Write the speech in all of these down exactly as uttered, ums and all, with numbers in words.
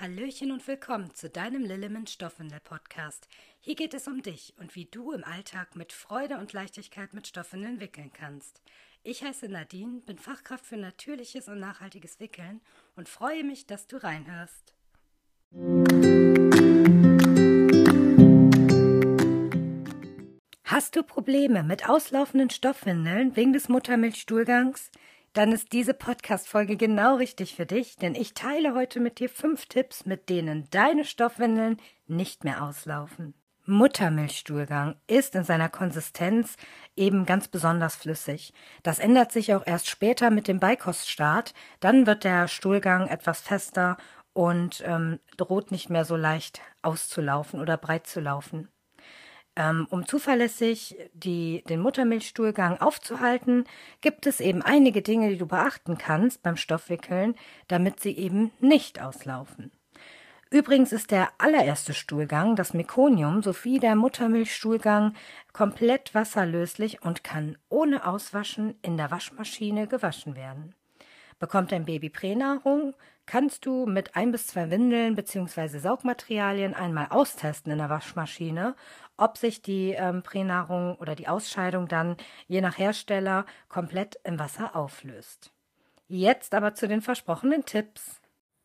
Hallöchen und willkommen zu deinem Lillemin Stoffwindel-Podcast. Hier geht es um dich und wie du im Alltag mit Freude und Leichtigkeit mit Stoffwindeln wickeln kannst. Ich heiße Nadine, bin Fachkraft für natürliches und nachhaltiges Wickeln und freue mich, dass du reinhörst. Hast du Probleme mit auslaufenden Stoffwindeln wegen des Muttermilchstuhlgangs? Dann ist diese Podcast-Folge genau richtig für dich, denn ich teile heute mit dir fünf Tipps, mit denen deine Stoffwindeln nicht mehr auslaufen. Muttermilchstuhlgang ist in seiner Konsistenz eben ganz besonders flüssig. Das ändert sich auch erst später mit dem Beikoststart. Dann wird der Stuhlgang etwas fester und ähm, droht nicht mehr so leicht auszulaufen oder breit zu laufen. Ähm, um zuverlässig die, den Muttermilchstuhlgang aufzuhalten, gibt es eben einige Dinge, die du beachten kannst beim Stoffwickeln, damit sie eben nicht auslaufen. Übrigens ist der allererste Stuhlgang, das Mekonium, sowie der Muttermilchstuhlgang komplett wasserlöslich und kann ohne Auswaschen in der Waschmaschine gewaschen werden. Bekommt dein Baby Pränahrung, kannst du mit ein bis zwei Windeln bzw. Saugmaterialien einmal austesten in der Waschmaschine, ob sich die ähm, Pränahrung oder die Ausscheidung dann je nach Hersteller komplett im Wasser auflöst. Jetzt aber zu den versprochenen Tipps.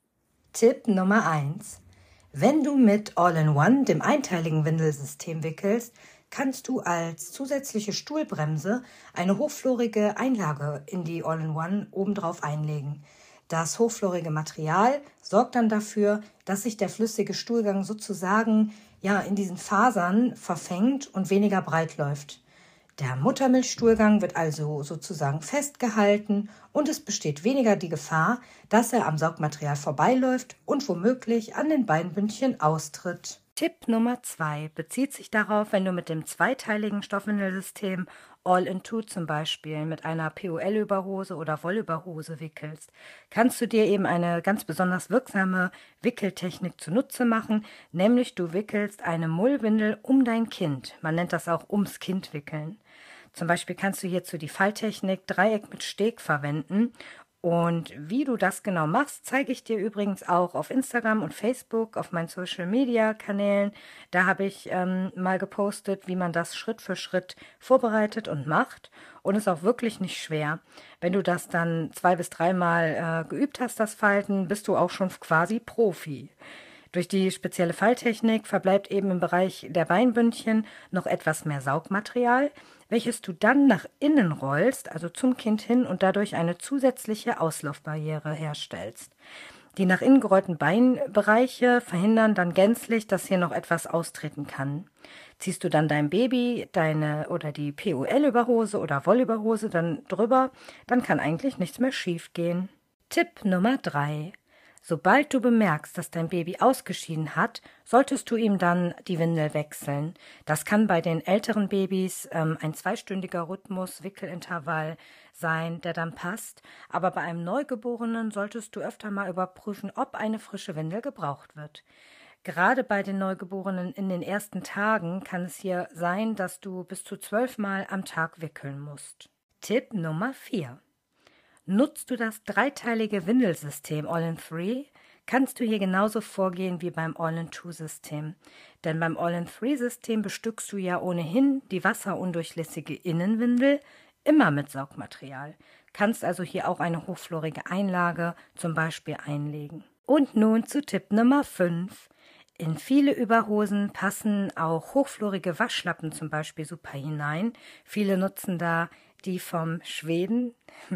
Tipp Nummer eins. Wenn du mit All-in-One, dem einteiligen Windelsystem, wickelst, kannst du als zusätzliche Stuhlbremse eine hochflorige Einlage in die All-in-One obendrauf einlegen. Das hochflorige Material sorgt dann dafür, dass sich der flüssige Stuhlgang sozusagen ja, in diesen Fasern verfängt und weniger breit läuft. Der Muttermilchstuhlgang wird also sozusagen festgehalten und es besteht weniger die Gefahr, dass er am Saugmaterial vorbeiläuft und womöglich an den Beinbündchen austritt. Tipp Nummer zwei bezieht sich darauf, wenn du mit dem zweiteiligen Stoffwindelsystem All-in-Two zum Beispiel mit einer P O L-Überhose oder Wollüberhose wickelst, kannst du dir eben eine ganz besonders wirksame Wickeltechnik zunutze machen, nämlich du wickelst eine Mullwindel um dein Kind. Man nennt das auch ums Kind wickeln. Zum Beispiel kannst du hierzu die Falltechnik Dreieck mit Steg verwenden. Und wie du das genau machst, zeige ich dir übrigens auch auf Instagram und Facebook, auf meinen Social-Media-Kanälen. Da habe ich ähm, mal gepostet, wie man das Schritt für Schritt vorbereitet und macht. Und ist auch wirklich nicht schwer. Wenn du das dann zwei bis dreimal äh, geübt hast, das Falten, bist du auch schon quasi Profi. Durch die spezielle Falltechnik verbleibt eben im Bereich der Beinbündchen noch etwas mehr Saugmaterial, welches du dann nach innen rollst, also zum Kind hin, und dadurch eine zusätzliche Auslaufbarriere herstellst. Die nach innen gerollten Beinbereiche verhindern dann gänzlich, dass hier noch etwas austreten kann. Ziehst du dann dein Baby, deine oder die P O L-Überhose oder Wollüberhose dann drüber, dann kann eigentlich nichts mehr schief gehen. Tipp Nummer drei. Sobald du bemerkst, dass dein Baby ausgeschieden hat, solltest du ihm dann die Windel wechseln. Das kann bei den älteren Babys ähm, ein zweistündiger Rhythmus, Wickelintervall sein, der dann passt. Aber bei einem Neugeborenen solltest du öfter mal überprüfen, ob eine frische Windel gebraucht wird. Gerade bei den Neugeborenen in den ersten Tagen kann es hier sein, dass du bis zu zwölf Mal am Tag wickeln musst. Tipp Nummer vier. Nutzt du das dreiteilige Windelsystem All-in-Three, kannst du hier genauso vorgehen wie beim All-in-Two-System. Denn beim All-in-Three-System bestückst du ja ohnehin die wasserundurchlässige Innenwindel immer mit Saugmaterial. Kannst also hier auch eine hochflorige Einlage zum Beispiel einlegen. Und nun zu Tipp Nummer fünf. In viele Überhosen passen auch hochflorige Waschlappen zum Beispiel super hinein. Viele nutzen da die vom Schweden.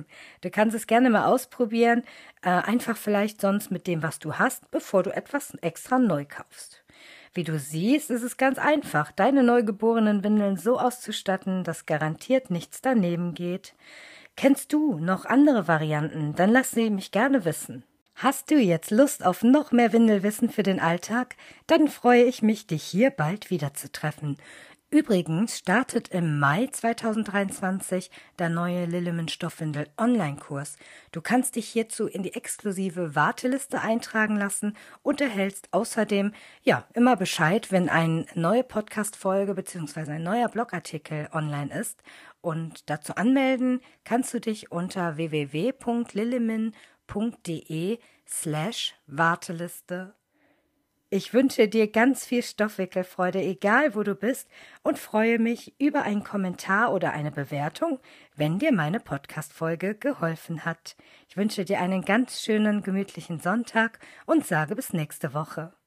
Du kannst es gerne mal ausprobieren, äh, einfach vielleicht sonst mit dem, was du hast, bevor du etwas extra neu kaufst. Wie du siehst, ist es ganz einfach, deine neugeborenen Windeln so auszustatten, dass garantiert nichts daneben geht. Kennst du noch andere Varianten? Dann lass sie mich gerne wissen. Hast du jetzt Lust auf noch mehr Windelwissen für den Alltag? Dann freue ich mich, dich hier bald wieder zu treffen. Übrigens startet im Mai zweitausenddreiundzwanzig der neue Lillemin Stoffwindel Online-Kurs. Du kannst dich hierzu in die exklusive Warteliste eintragen lassen und erhältst außerdem ja immer Bescheid, wenn eine neue Podcast-Folge bzw. ein neuer Blogartikel online ist. Und dazu anmelden kannst du dich unter w w w punkt lillemin punkt de slash Warteliste Ich wünsche dir ganz viel Stoffwickelfreude, egal wo du bist, und freue mich über einen Kommentar oder eine Bewertung, wenn dir meine Podcast-Folge geholfen hat. Ich wünsche dir einen ganz schönen, gemütlichen Sonntag und sage bis nächste Woche.